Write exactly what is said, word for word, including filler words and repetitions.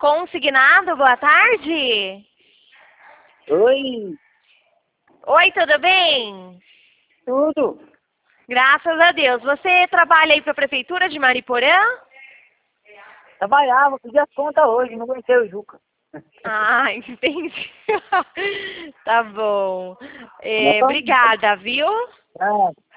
Consignado, boa tarde. Oi, Oi, tudo bem? tudo. Graças a Deus. Você trabalha aí para a Prefeitura de Mariporã? Trabalhava, fiz as contas hoje, não aguentei o Juca. Ah, entendi. Tá bom. Não, É, obrigada, viu? ah,